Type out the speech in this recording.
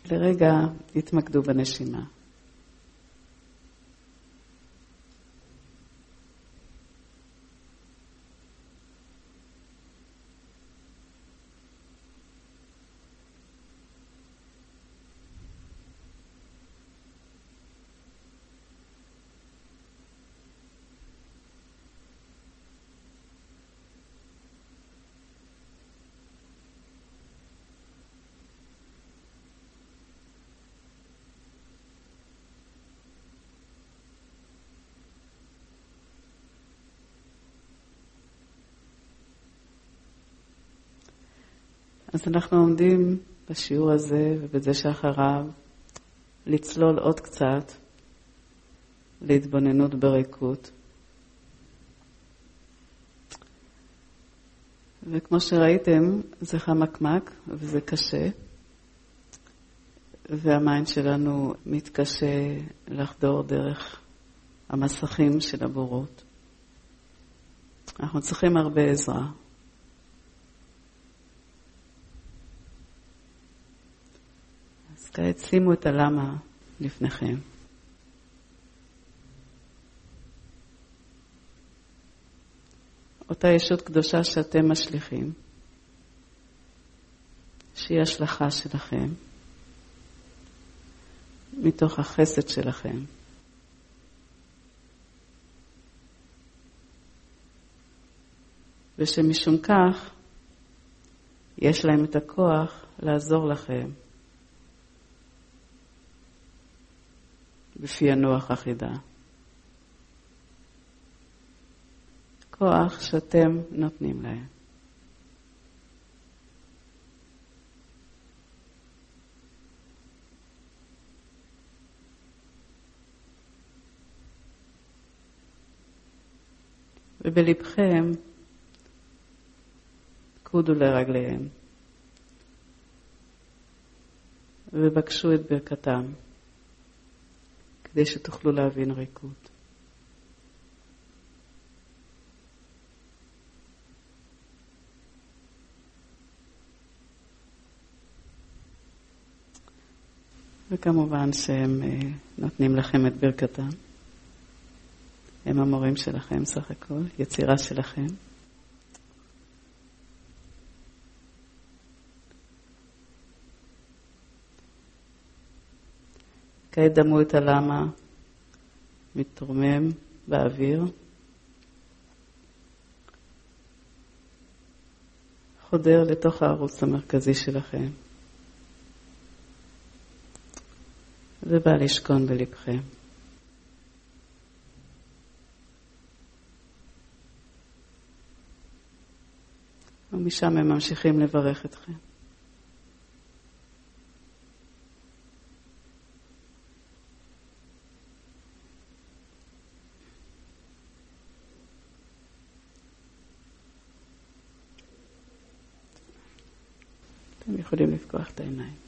לרגע תתמקדו בנשימה. אז אנחנו עומדים בשיעור הזה ובזה שאחריו לצלול עוד קצת להתבוננות בריקות. וכמו שראיתם, זה חמקמק וזה קשה, והמיינד שלנו מתקשה לחדור דרך המסכים של הבורות. אנחנו צריכים הרבה עזרה. אז כעת שימו את הלמה לפניכם. אותה ישות קדושה שאתם משליכים, שהיא השלכה שלכם, מתוך החסד שלכם. ושמשום כך, יש להם את הכוח לעזור לכם בפענוח אחידה. כוח שאתם נותנים להם. ובלבכם קודו לרגליהם ובקשו את ברכתם כדי שתוכלו להבין ריקות. וכמובן שהם נותנים לכם את ברכתם. הם המורים שלכם סך הכל, יצירה שלכם. כעת דמו את הלמה מתרומם באוויר. חודר לתוך הערוץ המרכזי שלכם. ובא לשכון בלבכם. ומשם הם ממשיכים לברך אתכם. אתם יכולים לפקוח את העיניים.